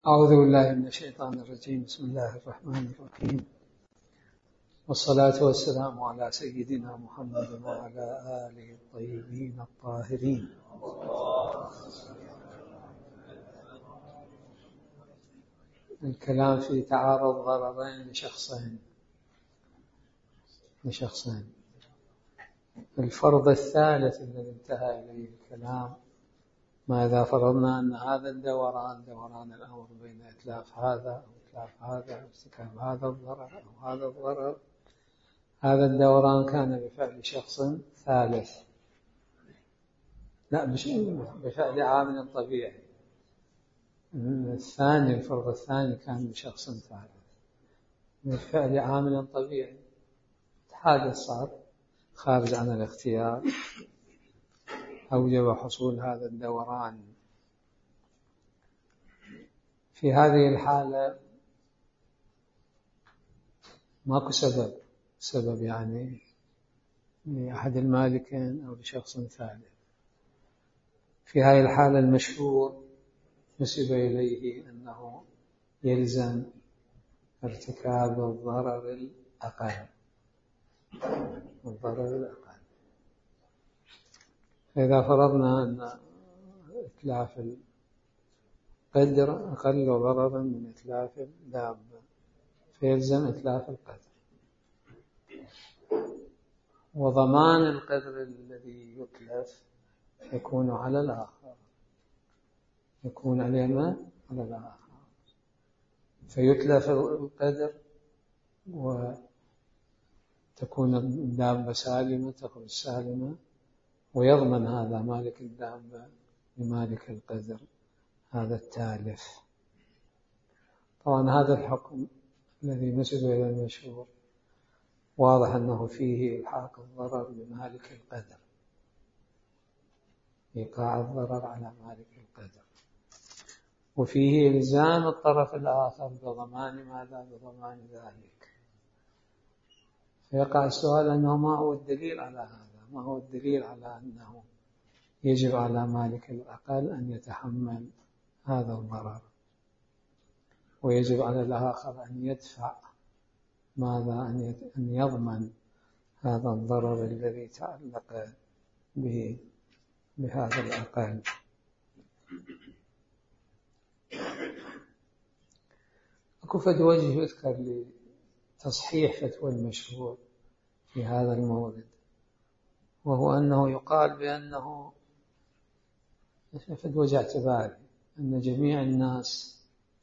أعوذ بالله من الشيطان الرجيم. بسم الله الرحمن الرحيم، والصلاة والسلام على سيدنا محمد وعلى آله الطيبين الطاهرين. الكلام في تعارض ضررين لشخصين. الفرض الثالث الذي انتهى إليه الكلام: ماذا فرضنا أن هذا دوران الأمر بين إتلاف هذا أو إتلاف هذا أو ارتكاب هذا الضرر أو هذا الضرر، هذا الدوران كان بفعل شخص ثالث، لا بفعل عامل طبيعي. الفرض الثاني كان بشخص ثالث بفعل عامل طبيعي، حادث صار خارج عن الاختيار أوجب حصول هذا الدوران. في هذه الحالة ماكو سبب يعني لأحد المالكين أو لشخص ثالث. في هذه الحالة المشهور نسب إليه أنه يلزم ارتكاب الضرر الأقل. فإذا فرضنا أن إتلاف القدر أقل ضررا من إتلاف الدابة، فيلزم إتلاف القدر، وضمان القدر الذي يتلف يكون على الآخر، يكون على الآخر، فيتلف القدر وتكون الدابة سالمة، تخرج سالمة، ويضمن هذا مالك الدابة لمالك القدر هذا التالف. طبعا هذا الحكم الذي نسب إلى المشهور واضح أنه فيه إلحاق الضرر بمالك القدر، إيقاع الضرر على مالك القدر، وفيه إلزام الطرف الآخر بضمان ماذا؟ بضمان ذلك. فيقع السؤال أنه ما هو الدليل على هذا؟ ما هو الدليل على أنه يجب على مالك الأقل أن يتحمل هذا الضرر، ويجب على الآخر أن يدفع ماذا؟ أن يضمن هذا الضرر الذي تعلق بهذا الأقل. أكو فد وجه يذكر لتصحيح فتوى المشهور في هذا المورد، وهو أنه يقال بأنه فد وجه اعتباري أن جميع الناس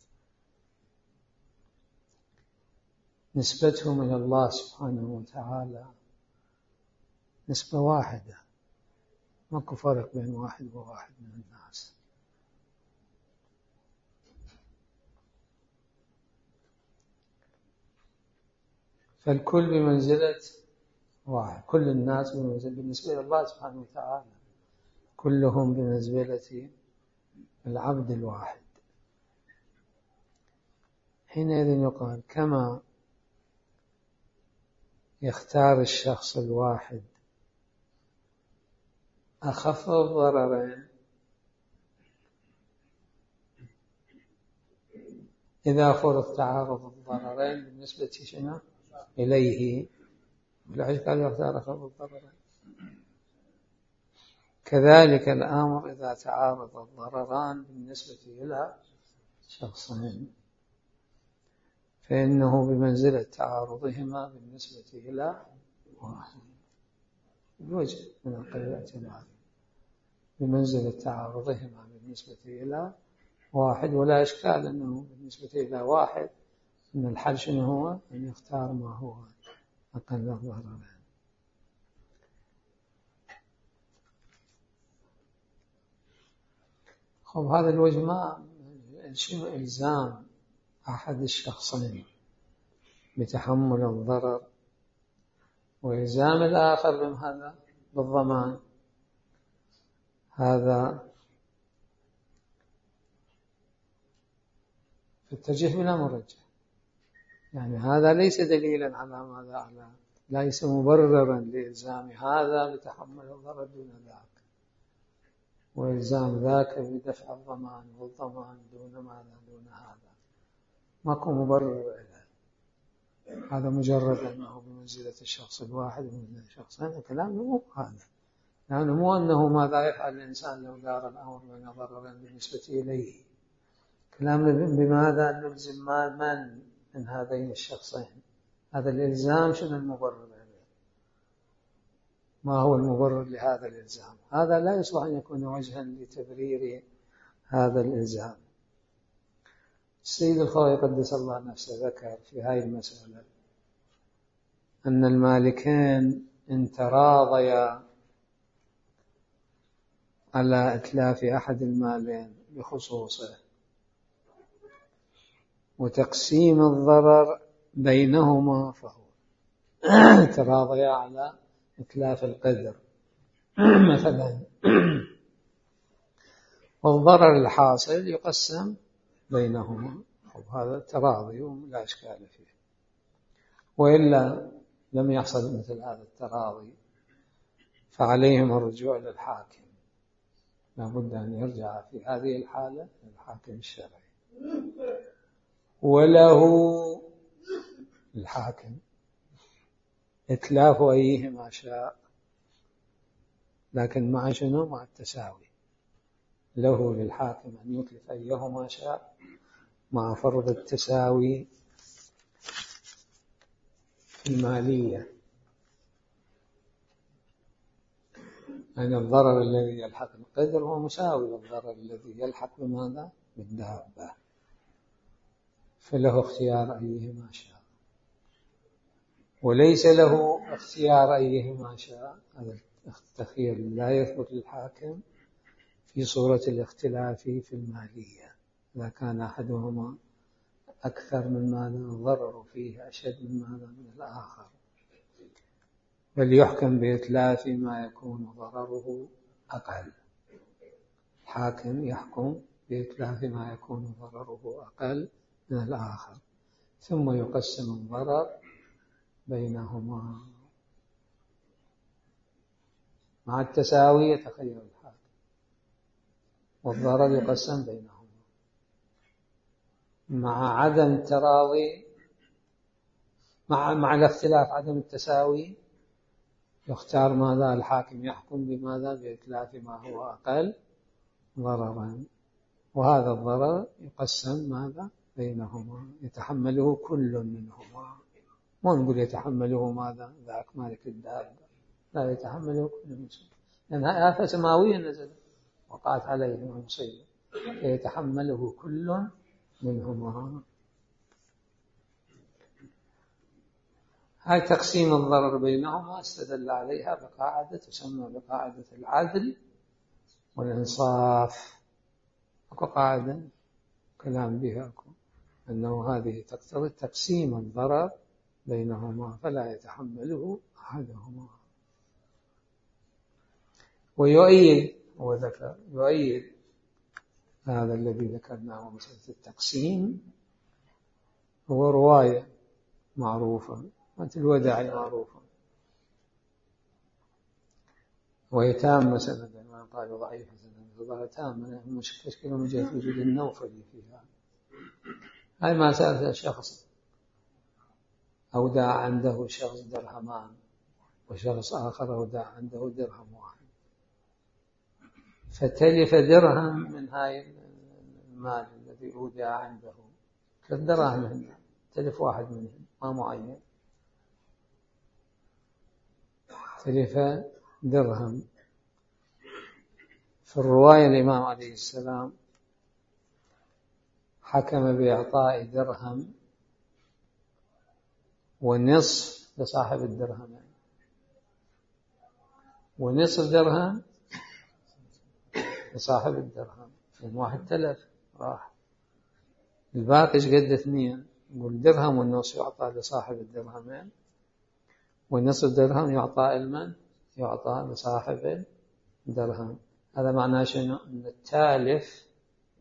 نسبتهم إلى الله سبحانه وتعالى نسبة واحدة، ماكو فرق بين واحد وواحد من الناس. فالكل بمنزلة واحد، كل الناس بالنسبة إلى الله سبحانه وتعالى كلهم بمنزلة العبد الواحد. حينئذ يقال كما يختار الشخص الواحد أخف الضررين إذا فرض تعارض الضررين بالنسبة شنو إليه، بالعكس قال يختار أخف الضررين. كذلك الأمر إذا تعارض الضرران بالنسبة إلى شخصين فإنه بمنزلة تعارضهما بالنسبة إلى واحد، بوجه من الاعتبار بمنزلة تعارضهما بالنسبة إلى واحد. ولا إشكال أنه بالنسبة إلى واحد أن الحل شنو هو؟ أن يختار ما هو أقل الضررين. هذا الوجه ما شنو إلزام أحد الشخصين بتحمل الضرر وإلزام الآخر بهذا بالضمان، هذا في الترجيح بلا مرجح، يعني هذا ليس دليلا على ماذا؟ ليس مبررا لإلزام هذا بتحمل الضرر دون ذاك، وإلزام ذاك بدفع الضمان، والضمان دون ماذا؟ دون هذا، ماكو مبرر له. هذا مجرد أنه بمنزلة الشخص الواحد ومنزلة الشخصين، كلام مو هذا، يعني مو أنه ماذا يفعل الإنسان لو دار الأمر بين ضررين بالنسبة إليه. كلام بماذا نلزم من هذين الشخصين؟ هذا الإلزام شنو المبرر له؟ ما هو المبرر لهذا الإلزام؟ هذا لا يصلح أن يكون وجها لتبرير هذا الإلزام. السيد الخوئي قدس الله نفسه ذكر في هذه المسألة أن المالكين إن تراضيا على إتلاف أحد المالين بخصوصه وتقسيم الضرر بينهما، فهو تراضيا على إتلاف القدر مثلا، والضرر الحاصل يقسم بينهما، وهذا تراضي لا إشكال فيه. وإلا لم يحصل مثل هذا التراضي فعليهم الرجوع للحاكم، لا بد أن يرجع في هذه الحالة للحاكم الشرعي، وله الحاكم إتلاف أيهما شاء، لكن مع شنو؟ مع التساوي. له للحاكم أن يتلف أيهما شاء مع فرض التساوي في المالية، أن الضرر الذي يلحق القدر هو مساوي للضرر الذي يلحق بماذا؟ بالدابة، فله اختيار أيهما شاء، وليس له اختيار أيهما شاء. هذا التخيير لا يثبت للحاكم في صورة الاختلاف في المالية، إذا كان أحدهما أكثر من ماذا؟ الضرر فيه أشد من ماذا؟ من الآخر، بل يحكم بإتلاف ما يكون ضرره أقل. الحاكم يحكم بإتلاف ما يكون ضرره أقل من الآخر، ثم يقسم الضرر بينهما مع التساوي، يتخير الحاكم، والضرر يقسم بينهما. مع عدم التراضي، مع الاختلاف عدم التساوي، يختار ماذا؟ الحاكم يحكم بماذا؟ بإتلاف ما هو أقل ضررا، وهذا الضرر يقسم ماذا؟ بينهما، يتحمله كل منهما. مو نقول يتحمله ماذا؟ ذاك مالك الدابة، لا، يتحمله كل منهما، لأن آفة سماوية نزلت وقعت عليهم المصيبة، يتحمله كل منهما. هاي تقسيم الضرر بينهما استدل عليها بقاعدة تسمى بقاعدة العدل والإنصاف. أكو قاعدة كلام بها أنه هذه تقتضي تقسيم الضرر بينهما فلا يتحمله أحدهما. ويؤيد، هو ذكر يؤيد هذا الذي ذكرناه مسألة التقسيم، هو رواية معروفة مثل الوداع معروفة، وهي تامة سندا، ما قالوا ضعيفة سندا، وقال تامة مشكلة من جهة وجود النوفلي فيها. هاي ما سألت شخص أودع عنده شخص درهمان، وشخص آخر أودع عنده درهم واحد، فتلف درهم من هاي المال الذي أودع عنده، 3 دراهم هنا، تلف واحد منهم ما معين، تلف درهم. في الرواية الإمام عليه السلام حكم بإعطاء درهم ونصف لصاحب الدرهم، ونصف درهم لصاحب الدرهم، يعني واحد تلف راح، الباقي ايش قد 2، يقول درهم والنصف يعطى لصاحب الدرهمين، والنصف درهم يعطى المن؟ يعطى لصاحب الدرهم. هذا معناه شنو؟ أن التالف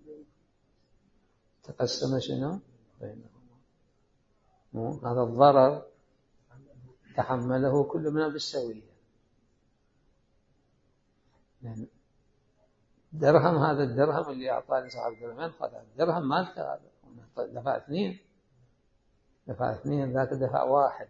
تقسم شنو؟ بينهما، هذا الضرر تحمله كل منهم بالسوية، يعني درهم، هذا الدرهم اللي أعطاني صاحب الدرهمين خذ الدرهم مالك هذا، دفع اثنين ذاك دفع واحد.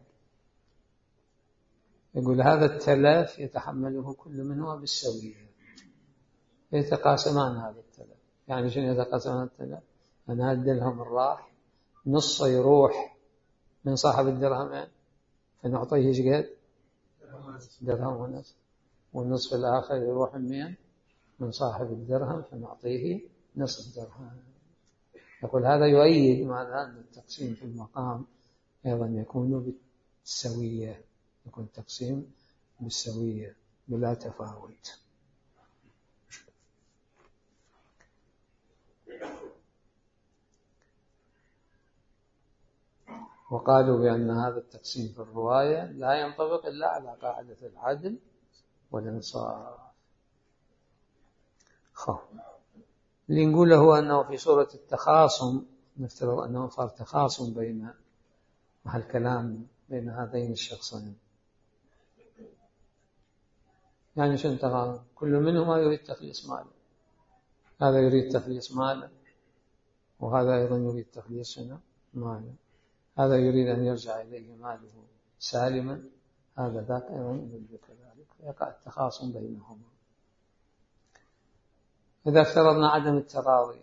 يقول هذا التلف يتحمله كل منهما بالسوية، يتقاسمان هذا التلف. يعني شنو يتقاسمان التلف؟ أنا الدرهم راح نصه يروح من صاحب الدرهمين فنعطيه ايش قد؟ درهم ونصف، والنصف الآخر يروح من صاحب الدرهم فنعطيه نصف درهم. يقول هذا يؤيد معنى أن التقسيم في المقام أيضا يكون بالسوية، يكون التقسيم بالسوية بلا تفاوت. وقالوا بأن هذا التقسيم في الرواية لا ينطبق إلا على قاعدة العدل والإنصاف. اللي نقوله أنه في سورة التخاصم، نفترض أنه صار تخاصم بين الكلام بين هذين الشخصين. يعني شنو تخاصم؟ كل منهما يريد تخليص ماله، هذا يريد تخليص ماله وهذا أيضا يريد تخليص ماله، هذا يريد أن يرجع إليه ماله سالما، هذا ذاك أيضا يريد كذلك، يقع التخاصم بينهما. إذا افترضنا عدم التراضي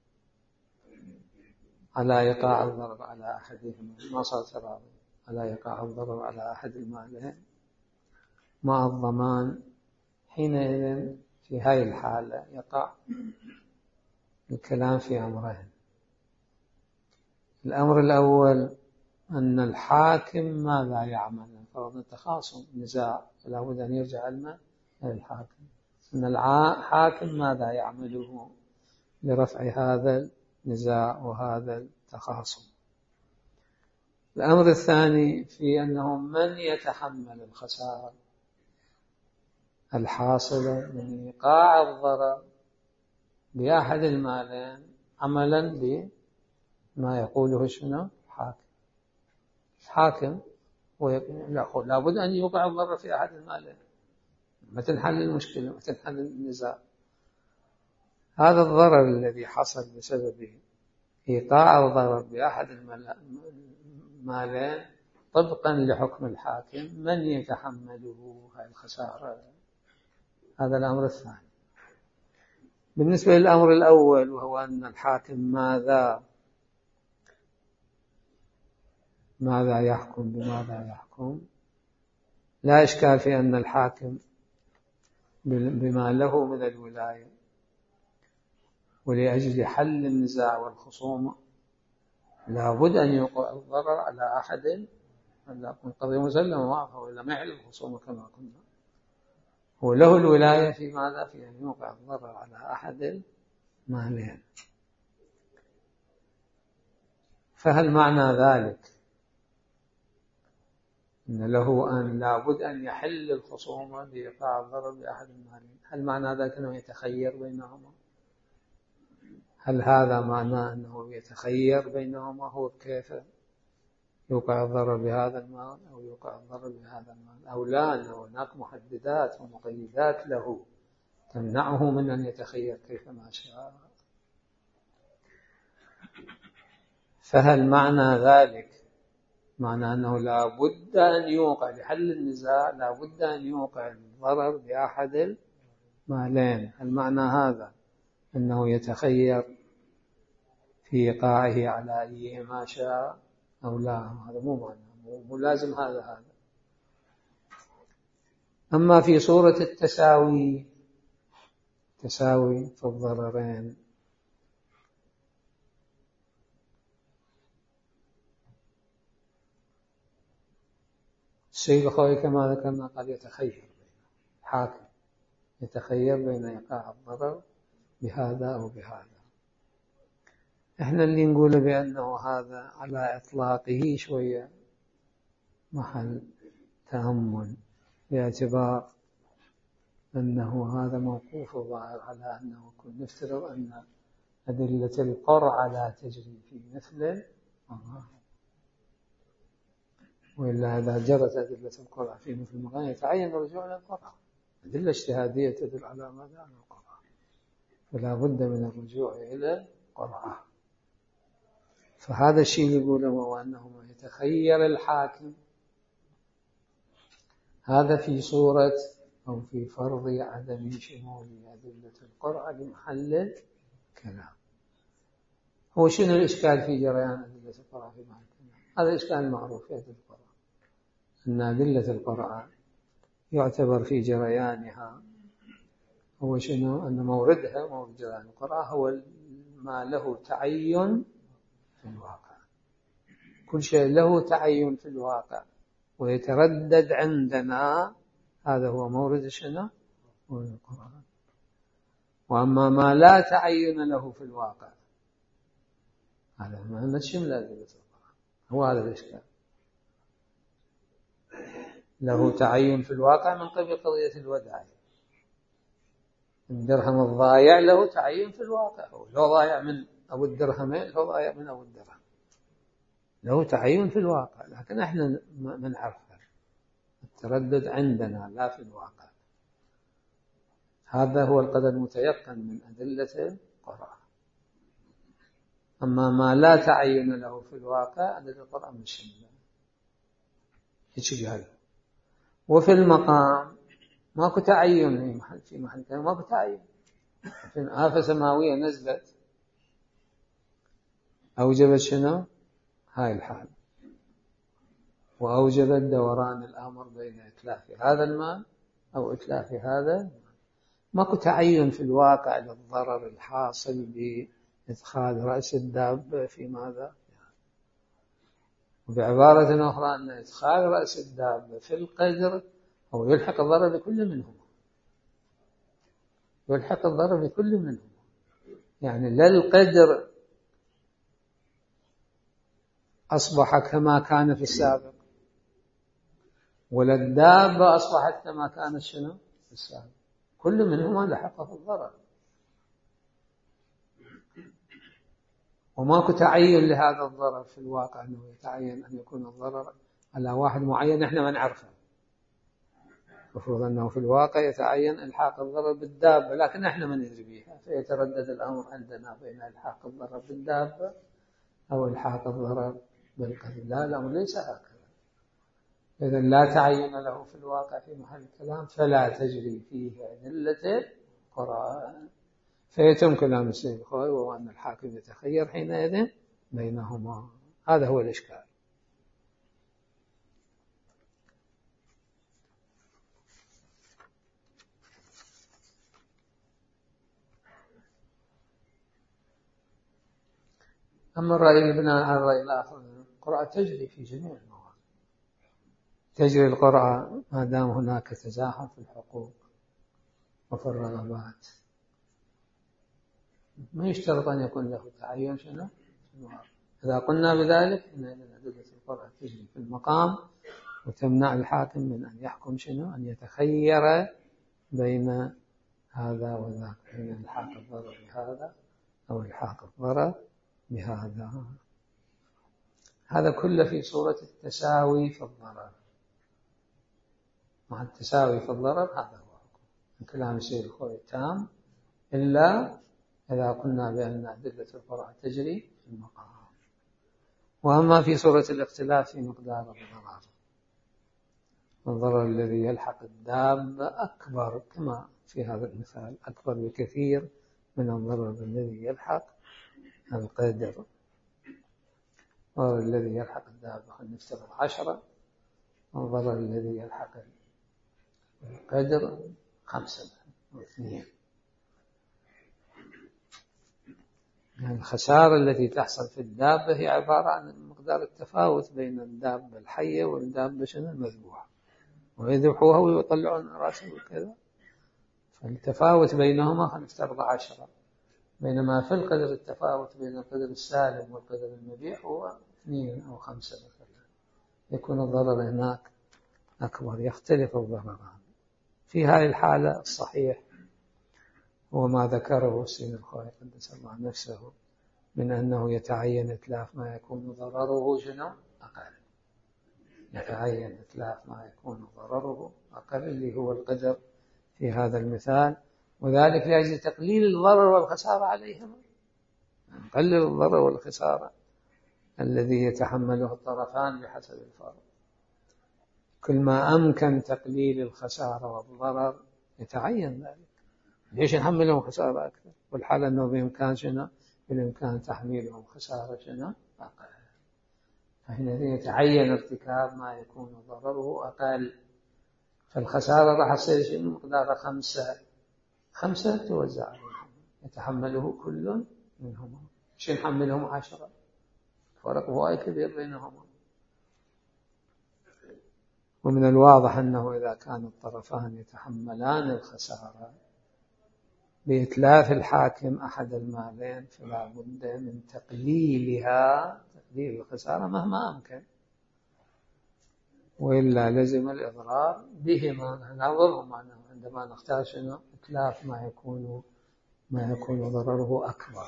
على إيقاع الضرر على أحدهما، ما صار تراضي على إيقاع الضرر على أحد المالين مع الضمان، حينئذ في هذه الحالة يقع الكلام في أمرين. الأمر الأول أن الحاكم ماذا يعمل؟ فرضنا تخاصم نزاع فلا بد أن يرجع المال للحاكم، أن الحاكم ماذا يعمله لرفع هذا النزاع وهذا التخاصم. الأمر الثاني في أنه من يتحمل الخسارة الحاصلة من إيقاع الضرر بأحد المالين عملا بما يقوله شنو الحاكم لا بد أن يوقع الضرر في أحد المالين، ما تنحل المشكلة، ما تنحل النزاع. هذا الضرر الذي حصل بسبب إيقاع الضرر بأحد المالين طبقا لحكم الحاكم من يتحمله هذه الخسارة؟ هذا الأمر الثاني. بالنسبة للأمر الأول وهو أن الحاكم ماذا يحكم بماذا يحكم، لا إشكال في أن الحاكم بما له من الولاية ولأجل حل النزاع والخصومة لا بد أن يوقع الضرر على أحد، أن يكون قضية مسلمة معه وإلا ما يحل الخصومة كما قلنا، هو له الولاية في ماذا؟ في أن يوقع الضرر على أحد المالين. فهل معنى ذلك إن له أن لابد أن يحل الخصومة بإيقاع الضرر بأحد المالين؟ هل معنى ذلك أنه يتخير بينهما؟ هل هذا معناه أنه يتخير بينهما هو كيف يوقع الضرر بهذا المال أو يوقع الضرر بهذا المال، أو لا أنه هناك محددات ومقيدات له تمنعه من أن يتخير كيفما شاء؟ فهل معنى ذلك معنى أنه لا بد أن يوقع لحل النزاع لا بد أن يوقع الضرر بأحد المالين؟ هل معنى هذا أنه يتخير في إيقاعه على أيه ما شاء أو لا؟ هذا مو معنى، مو لازم هذا. أما في صورة التساوي في الضررين، السيد الخوي كما ذكرنا قد يتخير حاكم يتخير بين إيقاع الضرر بهذا أو بهذا. إحنا اللي نقول بأنه هذا على إطلاقه شوية محل تأمل، باعتبار أنه هذا موقوف ظاهر على أنه كن نفترض أن أدلة القرع لا تجري في مثل وإلا إذا جرت أدلة القرع في مثل مغاية يتعين الرجوع إلى القرع. أدلة اجتهادية تدل على ماذا؟ على القرع. فلا بد من الرجوع إلى القرآن. فهذا الشيء اللي يقوله هو أنه ما يتخير الحاكم، هذا في صورة أو في فرض عدم شمول أدلة القرآن لمحل الكلام. هو شنو الإشكال في جريان أدلة القرآن في محل الكلام؟ هذا إشكال معروف في أدلة القرآن، أن أدلة القرآن يعتبر في جريانها هو شنو؟ أن موردها مورد جريان القرآن هو ما له تعين في الواقع. كل شيء له تعين في الواقع ويتردد عندنا، هذا هو مورد شنو؟ مورد القرآن. وأما ما لا تعين له في الواقع هذا ما نشمل أدلة القرآن. هو هذا الإشكال، له تعين في الواقع من قبل قضية الوداع. الدرهم الضايع له تعين في الواقع، لو ضايع من أبو الدرهمين لو ضايع من أبو الدرهم، له تعين في الواقع، لكن احنا ما نعرفه، التردد عندنا لا في الواقع. هذا هو القدر المتيقن من أدلة القرآن. أما ما لا تعين له في الواقع أدلة القرآن مش هيك قال. وفي المقام ماكو تعين في محل كلام، ماكو تعين. في آفة سماوية نزلت أوجبت شنو؟ هاي الحال، وأوجبت دوران الأمر بين إتلاف هذا المال أو إتلاف هذا المال. ماكو تعين في الواقع للضرر الحاصل بإدخال رأس الدابة في ماذا؟ وبعبارة أخرى أن إدخال رأس الدابة في القدر هو يلحق الضرر بكل منهم، يلحق الضرر بكل منهم. يعني لا القدر أصبح كما كان في السابق، ولا الدابة أصبحت كما كانت شنو في السابق، كل منهما لحقه الضرر. وماكو تعين لهذا الضرر في الواقع، أنه يتعين أن يكون الضرر على واحد معين نحن ما نعرفه. المفروض أنه في الواقع يتعين إلحاق الضرر بالدابة، لكن احنا ما ندري بها، فيتردد الأمر عندنا بين إلحاق الضرر بالدابة أو إلحاق الضرر بالقدر. لا، الأمر ليس هكذا. إذا لا تعين له في الواقع في محل الكلام فلا تجري فيه أدلة القرآن. فيتم كلام السيد الخوئي وهو أن الحاكم يتخير حينئذ بينهما. هذا هو الإشكال. أما الرأي البناء على الرأي الآخر، القرآن تجري في جميع المواقع، تجري القرآن ما دام هناك تزاحم في الحقوق وفي الرغبات. ما يشترط أن يكون له تعين شنو في الواقع. إذا قلنا بذلك إن أدلة القرآن تجري في المقام وتمنع الحاكم من أن يحكم شنو، أن يتخير بين هذا وذاك، بين الحاق الضرر بهذا أو الحاق الضرر بهذا. هذا كله في صورة التساوي في الضرر. مع التساوي في الضرر هذا هو من كلام السيد الخوئي التام، إلا إذا قلنا بأن أدلة القرآن تجري في المقام. وأما في صورة الاختلاف في مقدار الضرر، الضرر الذي يلحق الدابة أكبر كما في هذا المثال، أكبر بكثير من الضرر الذي يلحق القدر. الضرر الذي يلحق الدابة خلينا نفترض 10، والضرر الذي يلحق القدر 5 أو 2. يعني الخسارة التي تحصل في الدابة هي عبارة عن مقدار التفاوت بين الدابة الحية والدابة المذبوحة، ويذبحوها ويطلعون رأسه وكذا، فالتفاوت بينهما خلينا نفترض 10. بينما في القدر التفاوت بين القدر السالم والقدر المبيح هو 2 أو 5 مثلا، يكون الضرر هناك أكبر، يختلف الضرران. في هذه الحالة الصحيح هو ما ذكره السيد الخوئي قدس الله نفسه من أنه يتعين إتلاف ما يكون ضرره شنو أقل، يتعين إتلاف ما يكون ضرره أقل، اللي هو القدر في هذا المثال. وذلك لأجل تقليل الضرر والخسارة عليهما، قلل الضرر والخسارة الذي يتحمله الطرفان بحسب الفرض. كل ما أمكن تقليل الخسارة والضرر يتعين ذلك. ليش نحملهم خسارة أكثر والحال أنه بإمكان شنو؟ بالإمكان تحميلهم خسارة شنو؟ أقل. فحينئذ يتعين ارتكاب ما يكون ضرره أقل. فالخسارة راح تصير شنو؟ مقدار 5 توزع عليهم يتحمله كل منهما. مش نحملهم 10، فرق وايد كبير بينهما. ومن الواضح أنه إذا كان الطرفان يتحملان الخسارة بإتلاف الحاكم أحد المالين فلا بد من تقليلها، تقليل الخسارة مهما أمكن، وإلا لزم الإضرار بهما. ننظرهم عندما نختار شنو؟ إتلاف ما يكون ضرره أكبر.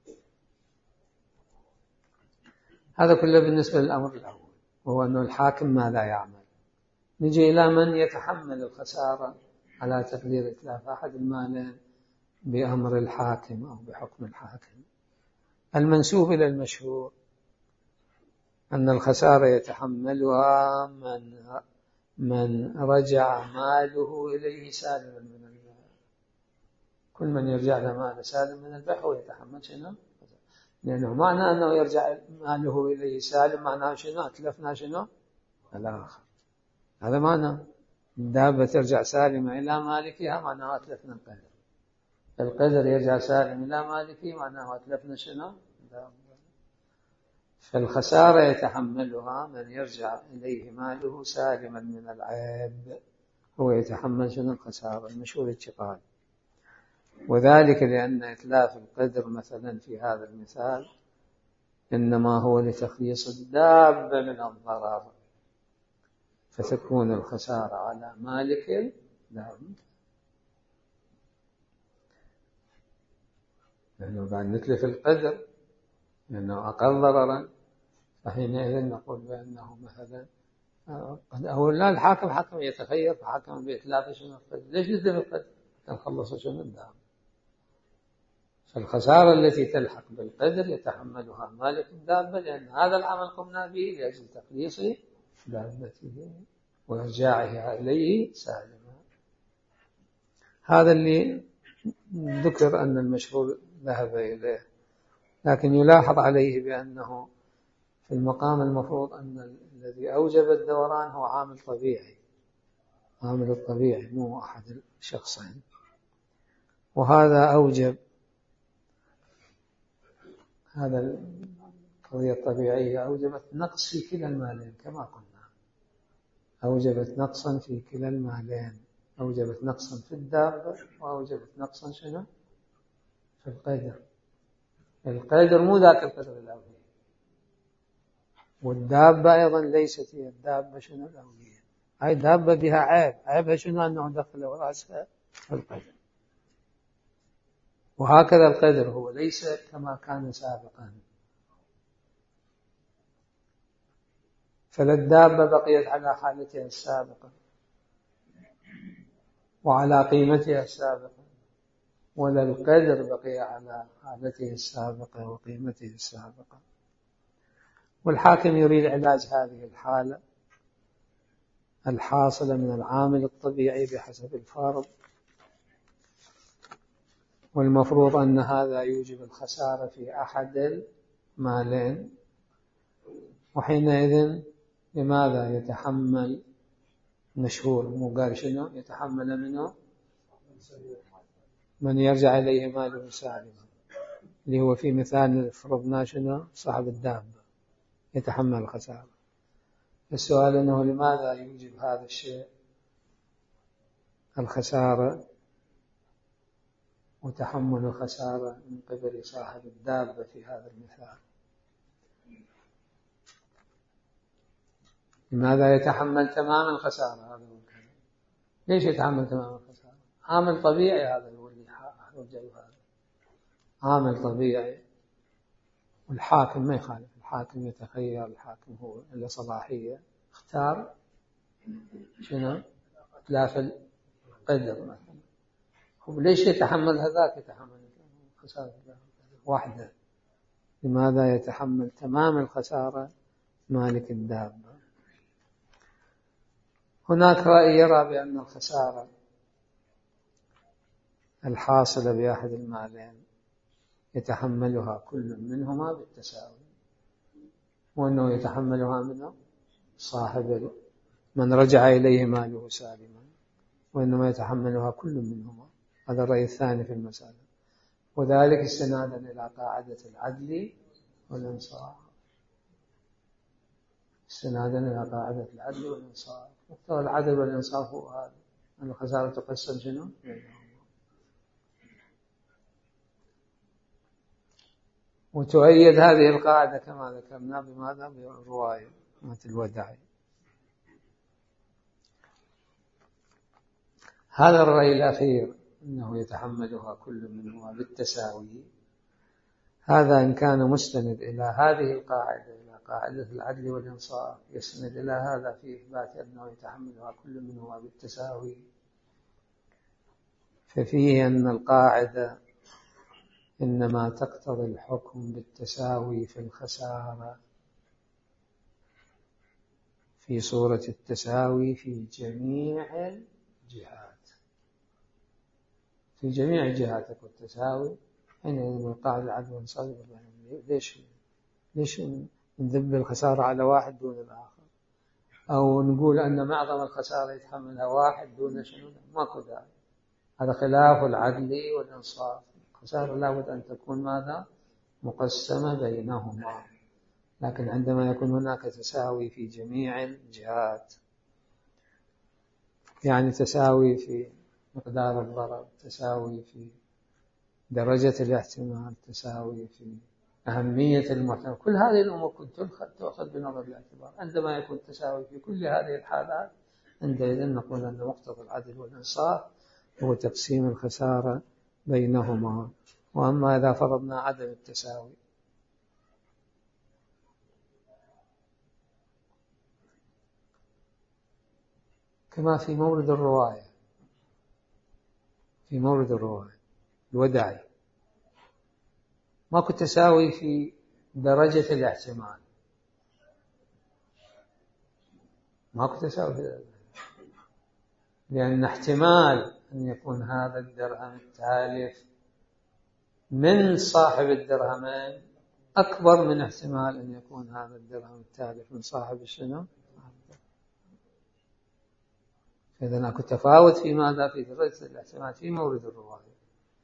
هذا كله بالنسبة للأمر الأول، وهو أن الحاكم ماذا يعمل. نجي إلى من يتحمل الخسارة على تقدير إتلاف أحد المالين بأمر الحاكم أو بحكم الحاكم. المنسوب إلى المشهور أن الخسارة يتحملها من رجع ماله إليه سالما من البيع. كل من يرجع له ماله سالم من البيع هو يتحمل شنو؟ لأنه معنى أنه يرجع ماله إليه سالم معناه شنو؟ أتلفنا شنو؟ الآخر. هذا معنى الدابة ترجع سالمة إلى مالكها معناه أتلفنا القدر. القدر يرجع سالم إلى مالكه معناه أتلفنا شنو؟ فالخسارة يتحملها من يرجع إليه ماله سالما من العيب، هو يتحمل شنو؟ الخسارة. المشهور الشقال. وذلك لأن إتلاف القدر مثلا في هذا المثال إنما هو لتخليص الدابة من الضرر، فتكون الخسارة على مالك الدابة. لأنه بعد نتلف القدر لأنه أقل ضررا، فحينئذ نقول بأنه مثلا أو لا، الحاكم حكم يتخير فحكم بإتلاف شنو القدر. ليش نتلف القدر؟ نخلص شنو الدابة. فالخسارة التي تلحق بالقدر يتحملها مالك الدابة، لأن هذا العمل قمنا به لأجل تخليص دابته وإرجاعها إليه سالما. هذا اللي ذكر أن المشهور ذهب إليه. لكن يلاحظ عليه بأنه في المقام المفروض أن الذي أوجب الدوران هو عامل طبيعي، عامل الطبيعي مو أحد الشخصين. وهذا أوجب هذا القضية الطبيعية أوجبت نقص في كلا المالين كما قلنا، أوجبت نقصا في كلا المالين، أوجبت نقصا في الدابة وأوجبت نقصا شنو؟ في القدر. القدر مو ذاك القدر الأولي، والدابة أيضا ليست هي الدابة شنو الأولية. هاي دابة بها عيب، عيبها شنو؟ أنه دخل رأسها القدر. وهكذا القدر هو ليس كما كان سابقا، فلا الدابة بقيت على حالتها السابقة وعلى قيمتها السابقة، ولا القدر بقي على حالته السابقة وقيمته السابقة. والحاكم يريد علاج هذه الحالة الحاصلة من العامل الطبيعي بحسب الفرض، والمفروض أن هذا يوجب الخسارة في أحد المالين. وحينئذ لماذا يتحمل مشهور؟ مو قال شنو؟ يتحمل منه من يرجع إليه ماله سالما، اللي هو في مثال فرضنا شنو؟ صاحب الدابة يتحمل الخسارة. السؤال أنه لماذا يوجب هذا الشيء الخسارة وتحمل الخسارة من قبل صاحب الدابة في هذا المثال؟ لماذا يتحمل تمام الخسارة؟ هذا هو الكلام. ليش يتحمل تمام الخسارة؟ عامل طبيعي هذا هو اللي أوجب هذا، عامل طبيعي. والحاكم ما يخالف، الحاكم يتخير، الحاكم هو له صلاحية اختار شنو؟ إتلاف القدر مثلا، ليش يتحمل هذاك يتحمل خسارة واحدة؟ لماذا يتحمل تمام الخسارة مالك الدابة؟ هناك رأي يرى بأن الخسارة الحاصلة بأحد المالين يتحملها كل منهما بالتساوي، وأنه يتحملها منه صاحب من رجع إليه ماله سالما، وإنما يتحملها كل منهما. هذا الرأي الثاني في المسألة، وذلك استنادا إلى قاعدة العدل والإنصاف. استنادا إلى قاعدة العدل والإنصاف، مقتضى العدل والإنصاف هو هذا، أن الخسارة تقسم شنو؟ وتؤيد هذه القاعدة كما ذكرنا بماذا؟ بالرواية مثل الوداع. هذا الرأي الأخير أنه يتحملها كل منهما بالتساوي، هذا إن كان مستند إلى هذه القاعدة، إلى قاعدة العدل والإنصاف، يستند إلى هذا في إثبات أنه يتحملها كل منهما بالتساوي، ففيه أن القاعدة إنما تقتضي الحكم بالتساوي في الخسارة في صورة التساوي في جميع الجهات. في جميع الجهات يكون التساوي، حينئذ القاعدة العدل والإنصاف. ليش نذب الخسارة على واحد دون الآخر، أو نقول أن معظم الخسارة يتحملها واحد دون شنو؟ ماكو داعي، هذا خلاف العدل والإنصاف. الخسارة لابد أن تكون ماذا؟ مقسمة بينهما، لكن عندما يكون هناك تساوي في جميع الجهات، يعني تساوي في مقدار الضرر، تساوي في درجة الاحتمال، تساوي في أهمية المحتمل، كل هذه الأمور كنت تؤخذ بنظر الاعتبار. عندما يكون تساوي في كل هذه الحالات، عندئذ نقول أن مقتضى العدل والإنصاف هو تقسيم الخسارة بينهما. وأما إذا فرضنا عدم التساوي، كما في مورد الرواية، في مورد الرواية الوداعي ماكو تساوي في درجة الاحتمال، ماكو تساوي في درجة، لأن احتمال أن يكون هذا الدرهم التالف من صاحب الدرهمين أكبر من احتمال أن يكون هذا الدرهم التالف من صاحب الشنو؟ إذن أكو تفاوت في ماذا؟ في درجة الاحتمال في مورد الرواية.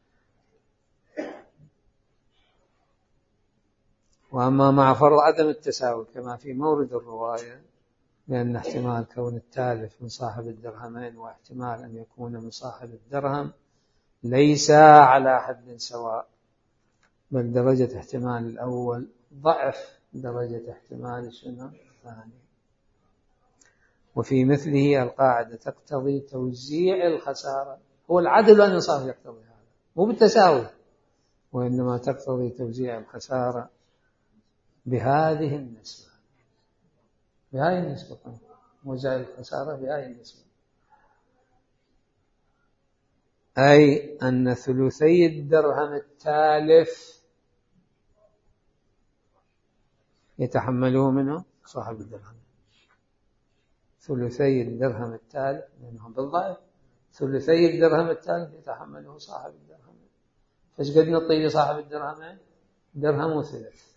وأما مع فرض عدم التساوي كما في مورد الرواية، لأن احتمال كون التالف من صاحب الدرهمين واحتمال أن يكون من صاحب الدرهم ليس على حد سواء، بل درجة احتمال الأول ضعف درجة احتمال الثاني. وفي مثله القاعدة تقتضي توزيع الخسارة، هو العدل والإنصاف يقتضي هذا، مو بالتساوي، وإنما تقتضي توزيع الخسارة بهذه النسبة، بهذه النسبة، موزع الخسارة بهذه النسبة، أي أن ثلثي الدرهم التالف يتحمله منه صاحب الدرهم، ثلثي الدرهم التالف منهم بالضعف، ثلثي الدرهم التالف يتحمله صاحب الدرهم. فايش قد نعطي لصاحب الدرهمين؟ درهم وثلث،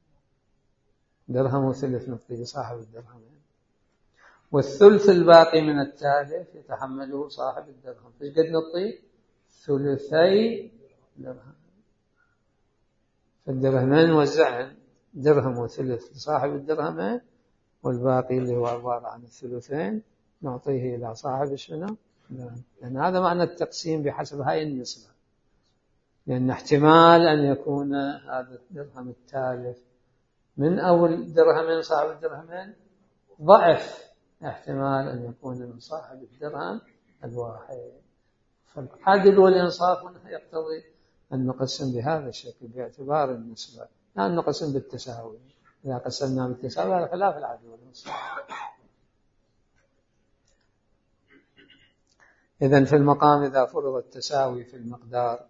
درهم وثلث نعطي لصاحب الدرهمين، والثلث الباقي من التالف يتحمله صاحب الدرهم. فايش قد نعطي؟ ثلثي درهم. فالدرهمين نوزعهن درهم وثلث لصاحب الدرهمين، والباقي اللي هو عبارة عن الثلثين نعطيه إلى صاحب الشنو؟ لأن هذا معنى التقسيم بحسب هاي النسبة، لأن احتمال أن يكون هذا الدرهم التالف من أول درهمين صاحب الدرهمين ضعف احتمال أن يكون من صاحب الدرهم الواحد. فالعدل والإنصاف يقتضي أن نقسم بهذا الشكل باعتبار النسبة، لا أن نقسم بالتساوي. إذا قسمنا بالتساوي هذا خلاف العدل والإنصاف. إذن في المقام إذا فرض التساوي في المقدار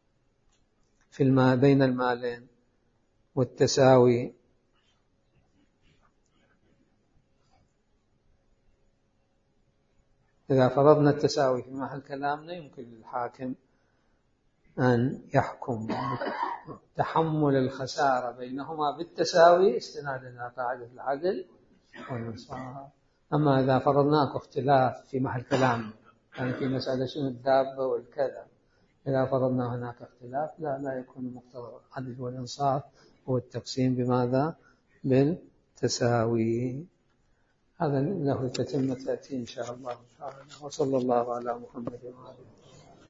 في بين المالين والتساوي إذا فرضنا التساوي في محل كلامنا يمكن للحاكم أن يحكم تحمل الخسارة بينهما بالتساوي استنادا إلى قاعدة العدل والإنصاف. أما إذا فرضناك اختلاف في محل كلامنا يعني في مسألة شنو الدابة والكذا، إذا فرضنا هناك اختلاف لا يكون مقتضى العدل والإنصاف هو التقسيم بماذا؟ بالتساوي. هذا له تتمة تأتي إن شاء الله تعالى. وصلى الله على محمد وعلى آله.